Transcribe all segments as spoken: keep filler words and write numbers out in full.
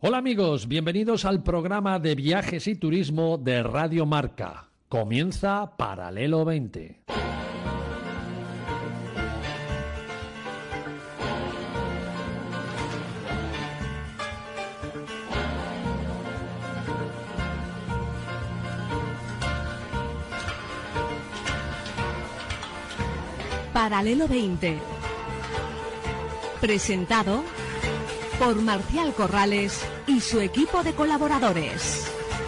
Hola amigos, bienvenidos al programa de viajes y turismo de Radio Marca. Comienza Paralelo veinte. Paralelo veinte. Presentado por Marcial Corrales y su equipo de colaboradores.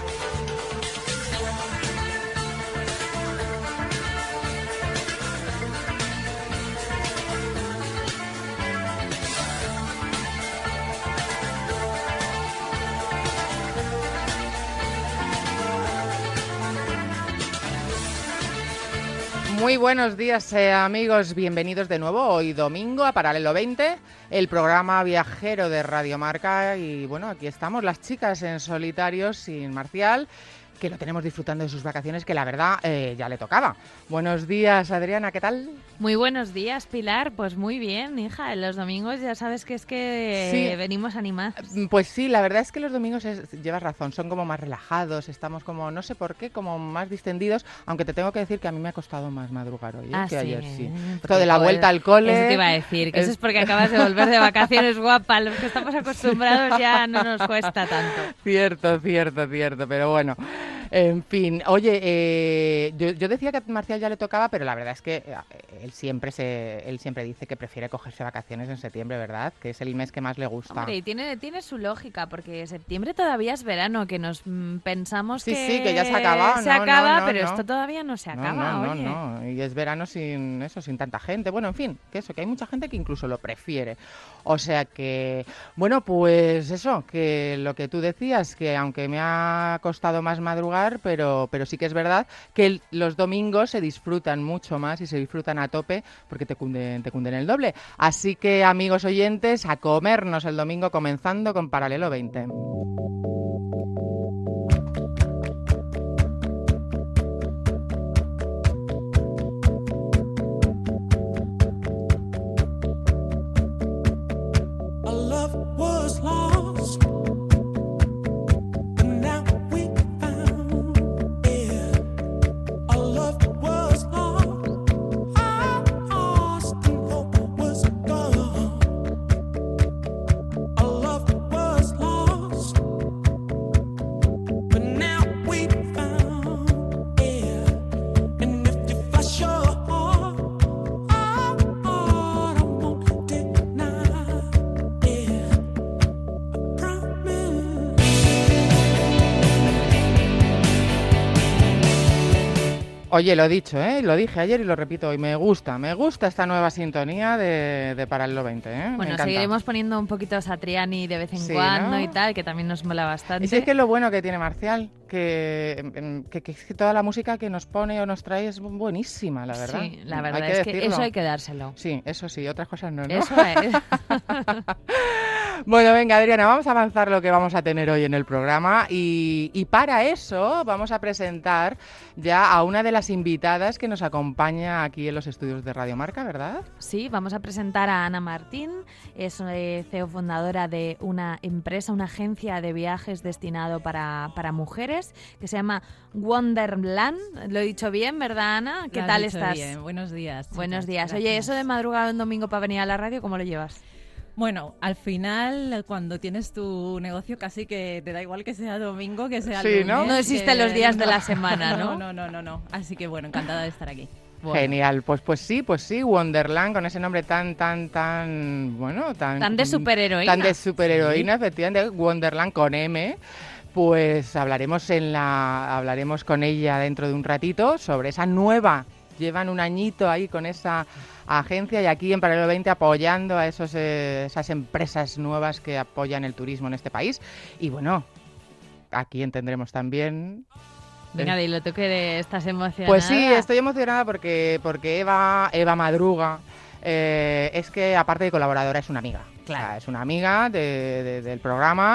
Muy buenos días, eh, amigos, bienvenidos de nuevo hoy domingo a Paralelo veinte, el programa viajero de Radio Marca. Y bueno, aquí estamos las chicas en solitario sin Marcial, que lo tenemos disfrutando de sus vacaciones, que la verdad eh, ya le tocaba. Buenos días, Adriana, ¿qué tal? Muy buenos días, Pilar. Pues muy bien, hija. Los domingos ya sabes que es que Sí. venimos animados. Pues sí, la verdad es que los domingos, es, llevas razón, son como más relajados, estamos como, no sé por qué, como más distendidos, aunque te tengo que decir que a mí me ha costado más madrugar hoy, ¿eh? Ah, que sí. ayer sí. Porque, Esto de la joder, vuelta al cole... Eso te iba a decir, que es... eso es porque acabas de volver de vacaciones, guapa. Los que estamos acostumbrados ya no nos cuesta tanto. Cierto, cierto, cierto, pero bueno, en fin. Oye, eh, yo, yo decía que a Marcial ya le tocaba, pero la verdad es que eh, él siempre se, él siempre dice que prefiere cogerse vacaciones en septiembre, ¿verdad? Que es el mes que más le gusta. Hombre, y tiene, tiene su lógica, porque septiembre todavía es verano, que nos mm, pensamos Sí, que, sí, que ya se ha acabado, se no, acaba, no, no, pero no. esto todavía no se acaba, no, no, oye. no, no, y es verano sin eso, sin tanta gente. Bueno, en fin, que eso, que hay mucha gente que incluso lo prefiere. O sea que, bueno, pues eso, que lo que tú decías, que aunque me ha costado más madrugar, pero, pero sí que es verdad que el- los domingos se disfrutan mucho más y se disfrutan a tope porque te cunden, te cunden el doble. Así que, amigos oyentes, a comernos el domingo comenzando con Paralelo veinte. Our love was lost, but now we found it. Our love was lost, lost, and hope was gone. Our love was lost, but now we found it. And if you flash your heart, I won't deny. Oye, lo dicho, ¿eh? Lo dije ayer y lo repito hoy. Me gusta, me gusta esta nueva sintonía de, de Paralelo veinte, ¿eh? Me Bueno, encanta. seguiremos poniendo un poquito Satriani de vez en Sí, cuando, ¿no? y tal, que también nos mola bastante. Y si es que es lo bueno que tiene Marcial, que, em, que, que, es que toda la música que nos pone o nos trae es buenísima, la verdad. Sí, la Hay verdad que es que decirlo. eso hay que dárselo. Sí, eso sí, otras cosas no, ¿no? Eso es. Bueno, venga, Adriana, vamos a avanzar lo que vamos a tener hoy en el programa y, y para eso vamos a presentar ya a una de las invitadas que nos acompaña aquí en los estudios de Radio Marca, ¿verdad? Sí, vamos a presentar a Ana Martín, es eh, C E O fundadora de una empresa, una agencia de viajes destinado para, para mujeres, que se llama Wonderland. Lo he dicho bien, ¿verdad, Ana? ¿Qué Lo has tal dicho estás? bien. Buenos días. chicas. Buenos días. Oye, Gracias. eso de madrugar un domingo para venir a la radio, ¿cómo lo llevas? Bueno, al final, cuando tienes tu negocio, casi que te da igual que sea domingo, que sea Sí, lunes. ¿no? No existen que- los días de no. la semana, ¿no? No, no, no, no. Así que bueno, encantada de estar aquí. Bueno. Genial, pues pues sí, pues sí, Wonderland, con ese nombre tan, tan, tan, bueno, tan... Tan de superheroína. Tan de superheroína, efectivamente, Wonderland con M. Pues hablaremos en la hablaremos con ella dentro de un ratito sobre esa nueva. Llevan un añito ahí con esa agencia y aquí en Paralelo veinte apoyando a esos, eh, esas empresas nuevas que apoyan el turismo en este país. Y bueno, aquí tendremos también... Venga, dilo tú que estás emocionada. Pues sí, estoy emocionada porque, porque Eva, Eva Madruga eh, es que aparte de colaboradora es una amiga. Claro. O sea, es una amiga de- de- del programa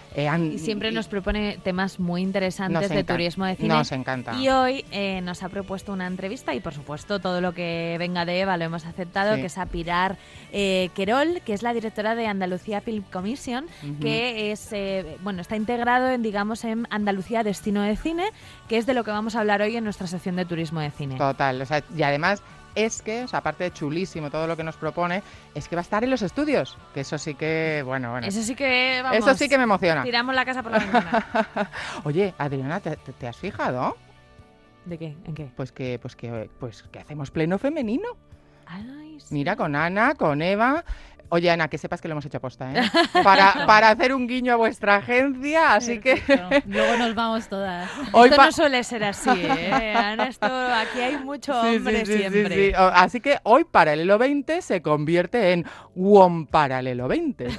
Eh, han- Y siempre nos propone temas muy interesantes Nos de encanta. turismo de cine. Nos encanta. Y hoy eh, nos ha propuesto una entrevista y, por supuesto, todo lo que venga de Eva lo hemos aceptado, Sí. que es a Pilar eh, Querol, que es la directora de Andalucía Film Commission, Ujú. que es eh, bueno está integrado en, digamos, en Andalucía Destino de Cine, que es de lo que vamos a hablar hoy en nuestra sección de turismo de cine. Total, o sea, y además es que, o sea, aparte de chulísimo todo lo que nos propone, es que va a estar en los estudios, que eso sí que, bueno, bueno. Eso sí que, vamos, Eso sí que me emociona. tiramos la casa por la ventana. Oye, Adriana, ¿te, te- te has fijado? ¿De qué? ¿En qué? Pues que, pues que, pues que hacemos pleno femenino. Ay, sí. Mira, con Ana, con Eva. Oye, Ana, que sepas que lo hemos hecho aposta, ¿eh? Para, para hacer un guiño a vuestra agencia, así que Perfecto. Luego nos vamos todas. hoy Esto pa- no suele ser así, ¿eh? Ana, esto, aquí hay mucho Sí, sí, hombre sí, sí, siempre. sí. O- Así que hoy Paralelo veinte se convierte en WOM Paralelo veinte.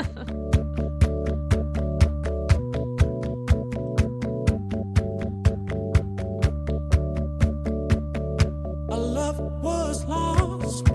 Our love was lost,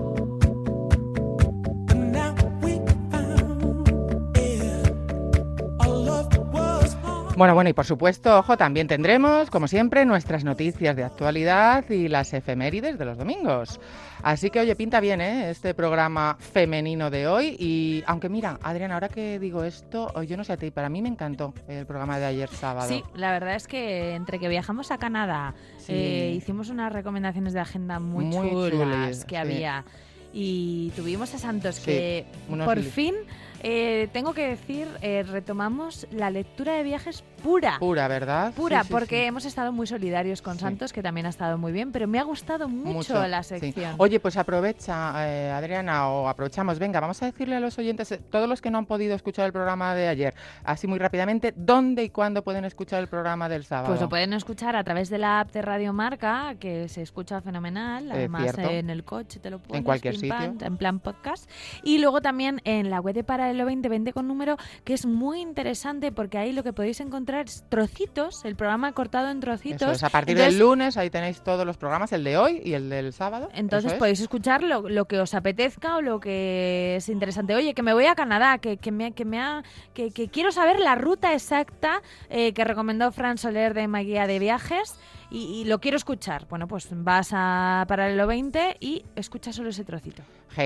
and now we found it. Our love was lost. Bueno, bueno, y por supuesto, ojo, también tendremos, como siempre, nuestras noticias de actualidad y las efemérides de los domingos. Así que, oye, pinta bien, ¿eh? Este programa femenino de hoy. Y aunque mira, Adriana, ahora que digo esto, oh, yo no sé a ti, para mí me encantó el programa de ayer sábado. Sí, la verdad es que entre que viajamos a Canadá, Sí. eh, hicimos unas recomendaciones de agenda muy, Muy chulas chulis, que sí. había. Y tuvimos a Santos Sí, que unos por li- fin, eh, tengo que decir, eh, retomamos la lectura de viajes pura. Pura, ¿verdad? Pura, Sí, sí, porque sí. hemos estado muy solidarios con Sí. Santos, que también ha estado muy bien, pero me ha gustado mucho, la sí. sección. Oye, pues aprovecha, eh, Adriana, o aprovechamos, venga, vamos a decirle a los oyentes, eh, todos los que no han podido escuchar el programa de ayer, así muy rápidamente, ¿dónde y cuándo pueden escuchar el programa del sábado? Pues lo pueden escuchar a través de la app de Radio Marca, que se escucha fenomenal. Además, cierto. en el coche te lo pones, cualquier pim, pam, sitio. en plan podcast. Y luego también en la web de Paralelo veinte, veinte con número, que es muy interesante porque ahí lo que podéis encontrar es trocitos, el programa cortado en trocitos. Eso es, a partir Entonces, del lunes ahí tenéis todos los programas, el de hoy y el del sábado. Entonces eso es. podéis escuchar lo, lo que os apetezca o lo que es interesante. Oye, que me voy a Canadá, que, que, me, que, me ha, que, que quiero saber la ruta exacta eh, que recomendó Fran Soler de My Guía de Viajes y, y lo quiero escuchar. Bueno, pues vas a Paralelo veinte y escucha solo ese trocito.